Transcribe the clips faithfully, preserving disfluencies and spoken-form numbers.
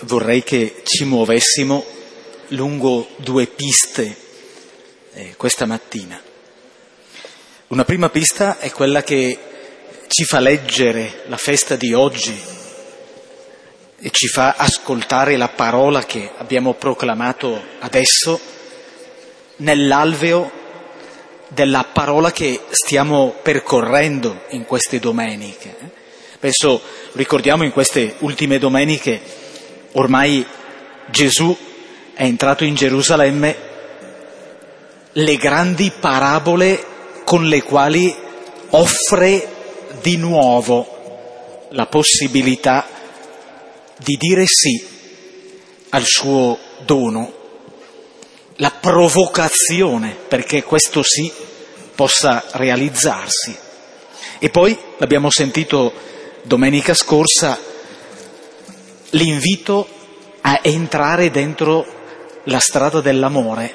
vorrei che ci muovessimo lungo due piste eh, questa mattina. Una prima pista è quella che ci fa leggere la festa di oggi e ci fa ascoltare la parola che abbiamo proclamato adesso nell'alveo della parola che stiamo percorrendo in queste domeniche. Penso, ricordiamo in queste ultime domeniche, ormai Gesù è entrato in Gerusalemme, le grandi parabole con le quali offre di nuovo la possibilità di dire sì al suo dono, la provocazione perché questo sì possa realizzarsi. E poi, l'abbiamo sentito domenica scorsa, l'invito a entrare dentro la strada dell'amore.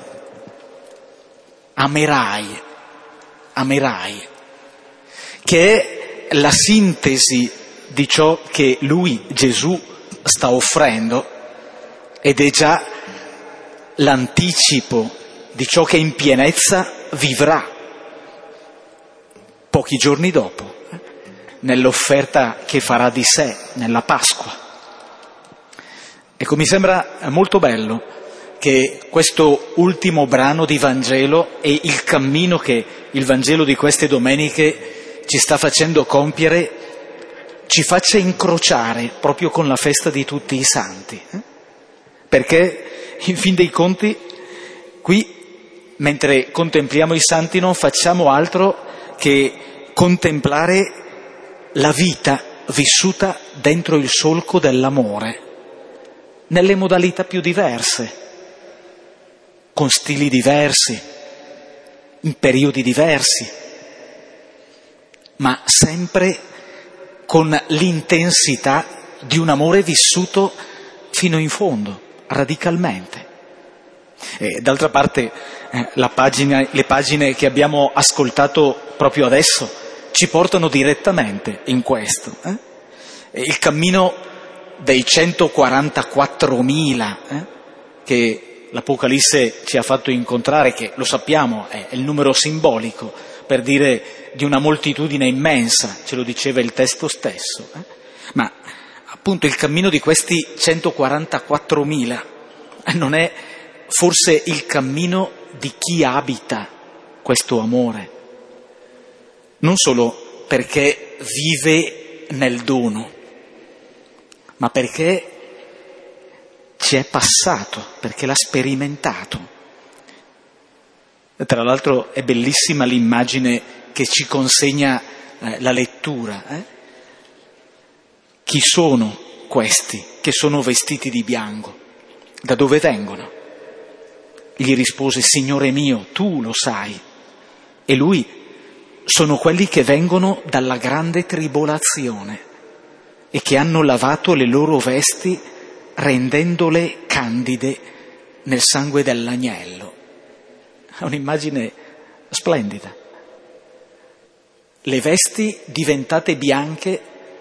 Amerai, amerai, che è la sintesi di ciò che lui, Gesù, sta offrendo ed è già l'anticipo di ciò che in pienezza vivrà pochi giorni dopo, nell'offerta che farà di sé, nella Pasqua. Ecco, mi sembra molto bello che questo ultimo brano di Vangelo e il cammino che il Vangelo di queste domeniche ci sta facendo compiere ci faccia incrociare proprio con la festa di tutti i santi, eh? Perché in fin dei conti qui, mentre contempliamo i santi, non facciamo altro che contemplare la vita vissuta dentro il solco dell'amore, nelle modalità più diverse, con stili diversi, in periodi diversi, ma sempre con l'intensità di un amore vissuto fino in fondo, radicalmente. E d'altra parte eh, la pagina, le pagine che abbiamo ascoltato proprio adesso ci portano direttamente in questo. Eh? Il cammino dei centoquarantaquattromila eh, che l'Apocalisse ci ha fatto incontrare, che lo sappiamo è il numero simbolico per dire di una moltitudine immensa, ce lo diceva il testo stesso, eh? Ma appunto il cammino di questi centoquarantaquattromila non è forse il cammino di chi abita questo amore, non solo perché vive nel dono, ma perché ci è passato, perché l'ha sperimentato. Tra l'altro è bellissima l'immagine che ci consegna eh, la lettura. Eh? Chi sono questi che sono vestiti di bianco? Da dove vengono? Gli rispose: Signore mio, tu lo sai. E lui: sono quelli che vengono dalla grande tribolazione e che hanno lavato le loro vesti rendendole candide nel sangue dell'agnello. È un'immagine splendida. Le vesti diventate bianche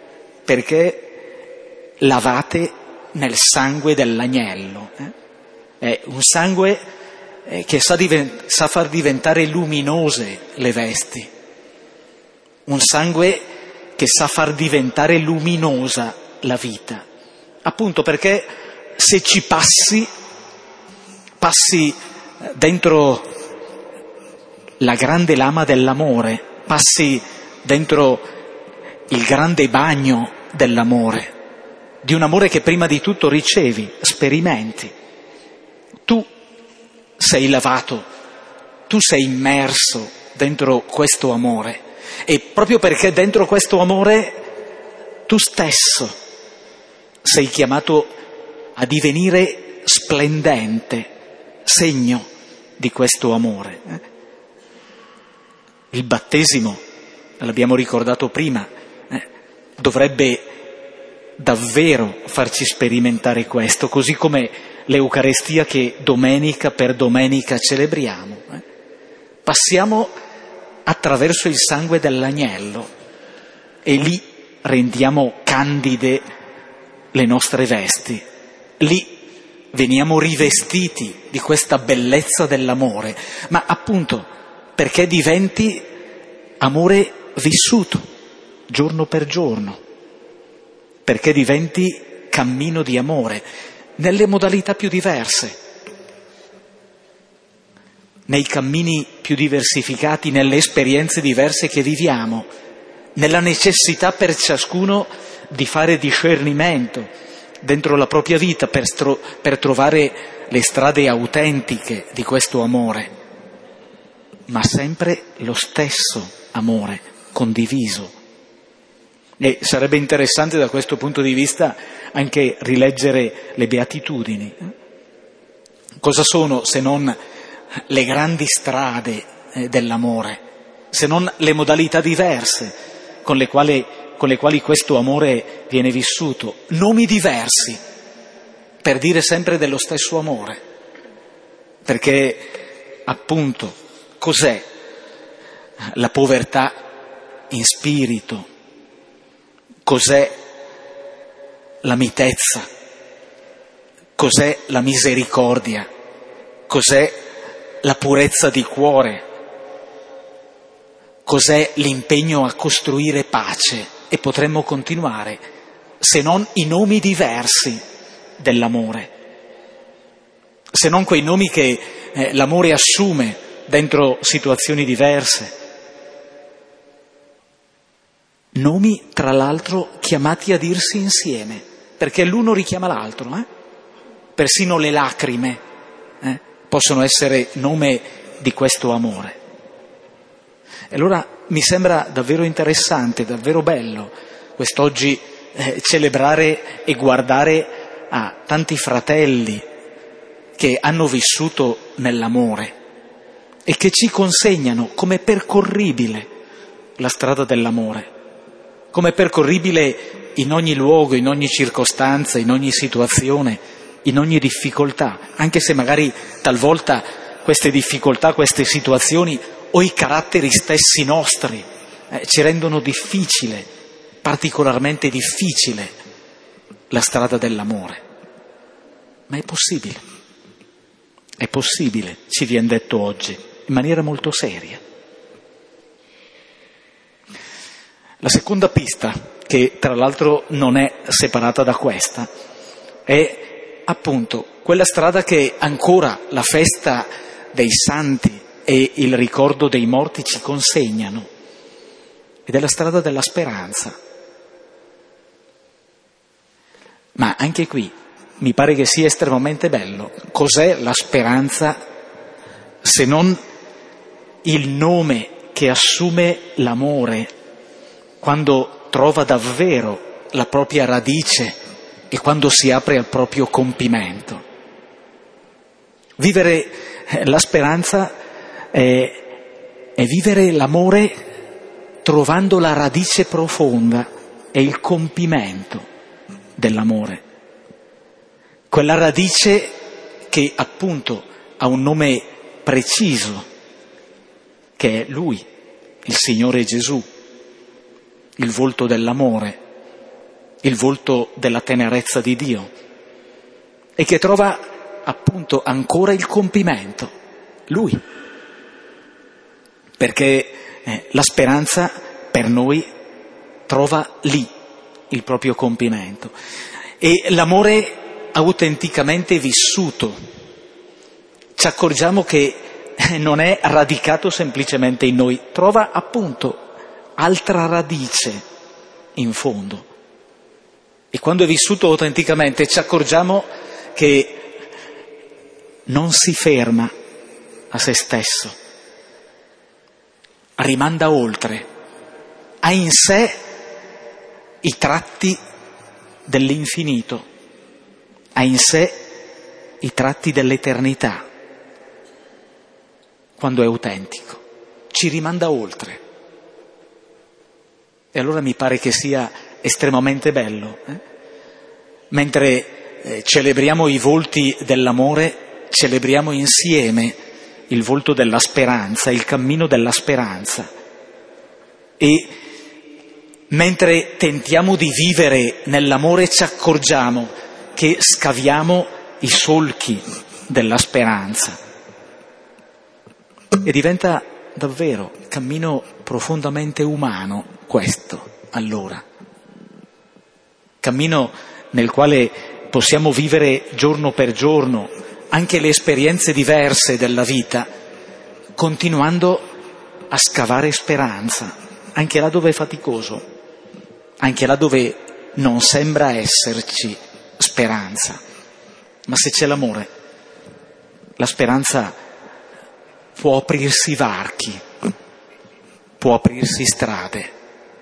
perché lavate nel sangue dell'agnello. Eh? È un sangue eh, che sa, diven- sa far diventare luminose le vesti. Un sangue che sa far diventare luminosa la vita. Appunto perché se ci passi, passi dentro la grande lama dell'amore, passi dentro il grande bagno dell'amore, di un amore che prima di tutto ricevi, sperimenti. Tu sei lavato, tu sei immerso dentro questo amore e proprio perché dentro questo amore tu stesso sei chiamato a divenire splendente, segno di questo amore. Eh? Il battesimo, l'abbiamo ricordato prima, eh, dovrebbe davvero farci sperimentare questo, così come l'Eucarestia che domenica per domenica celebriamo. Eh. Passiamo attraverso il sangue dell'agnello e lì rendiamo candide le nostre vesti, lì veniamo rivestiti di questa bellezza dell'amore, ma appunto perché diventi amore vissuto, giorno per giorno, perché diventi cammino di amore, nelle modalità più diverse, nei cammini più diversificati, nelle esperienze diverse che viviamo, nella necessità per ciascuno di fare discernimento dentro la propria vita per, stro- per trovare le strade autentiche di questo amore, ma sempre lo stesso amore condiviso. E sarebbe interessante da questo punto di vista anche rileggere le Beatitudini. Cosa sono se non le grandi strade eh, dell'amore, se non le modalità diverse con le quali, con le quali questo amore viene vissuto, nomi diversi per dire sempre dello stesso amore, perché appunto cos'è la povertà in spirito, cos'è la mitezza, cos'è la misericordia, cos'è la purezza di cuore, cos'è l'impegno a costruire pace, e potremmo continuare, se non i nomi diversi dell'amore, se non quei nomi che eh, l'amore assume dentro situazioni diverse, nomi tra l'altro chiamati a dirsi insieme, perché l'uno richiama l'altro, eh? Persino le lacrime eh? possono essere nome di questo amore. E allora mi sembra davvero interessante, davvero bello quest'oggi eh, celebrare e guardare a tanti fratelli che hanno vissuto nell'amore e che ci consegnano come percorribile la strada dell'amore, come percorribile in ogni luogo, in ogni circostanza, in ogni situazione, in ogni difficoltà, anche se magari talvolta queste difficoltà, queste situazioni o i caratteri stessi nostri eh, ci rendono difficile, particolarmente difficile, la strada dell'amore. Ma è possibile, è possibile, ci viene detto oggi, in maniera molto seria. La seconda pista, che tra l'altro non è separata da questa, è appunto quella strada che ancora la festa dei santi e il ricordo dei morti ci consegnano, ed è la strada della speranza. Ma anche qui mi pare che sia estremamente bello. Cos'è la speranza se non il nome che assume l'amore quando trova davvero la propria radice e quando si apre al proprio compimento? Vivere la speranza è, è vivere l'amore trovando la radice profonda e il compimento dell'amore. Quella radice che appunto ha un nome preciso, che è Lui, il Signore Gesù, il volto dell'amore, il volto della tenerezza di Dio, e che trova appunto ancora il compimento, Lui, perché eh, la speranza per noi trova lì il proprio compimento, e l'amore autenticamente vissuto, ci accorgiamo che non è radicato semplicemente in noi, trova appunto altra radice in fondo. E quando è vissuto autenticamente ci accorgiamo che non si ferma a se stesso, rimanda oltre, ha in sé i tratti dell'infinito, ha in sé i tratti dell'eternità. Quando è autentico, ci rimanda oltre. E allora mi pare che sia estremamente bello. Eh? Mentre eh, celebriamo i volti dell'amore, celebriamo insieme il volto della speranza, il cammino della speranza. E mentre tentiamo di vivere nell'amore ci accorgiamo che scaviamo i solchi della speranza. E diventa davvero cammino profondamente umano questo, allora. Cammino nel quale possiamo vivere giorno per giorno anche le esperienze diverse della vita, continuando a scavare speranza, anche là dove è faticoso, anche là dove non sembra esserci speranza. Ma se c'è l'amore, la speranza può aprirsi varchi, può aprirsi strade.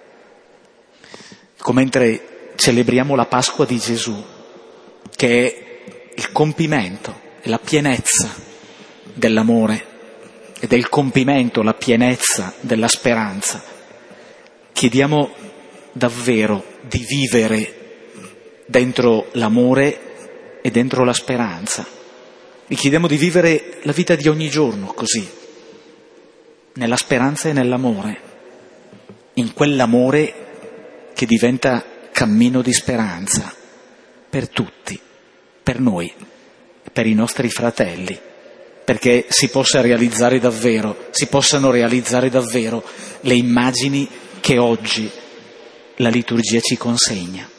Come mentre celebriamo la Pasqua di Gesù, che è il compimento, è la pienezza dell'amore ed è il compimento, la pienezza della speranza. Chiediamo davvero di vivere dentro l'amore e dentro la speranza. Vi chiediamo di vivere la vita di ogni giorno così, nella speranza e nell'amore, in quell'amore che diventa cammino di speranza per tutti, per noi, per i nostri fratelli, perché si possa realizzare davvero, si possano realizzare davvero le immagini che oggi la liturgia ci consegna.